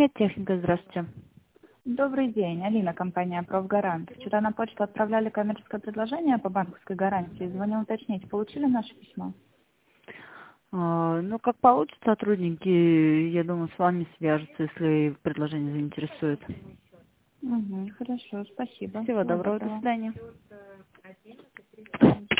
Медтехника, здравствуйте. Добрый день, Алина, компания «Профгарант». Вчера на почту отправляли коммерческое предложение по банковской гарантии. Звоню уточнить, получили наше письмо? Ну, как получат сотрудники, я думаю, с вами свяжутся, если предложение заинтересует. Угу, хорошо, спасибо. Всего Всего доброго, до доброго. свидания.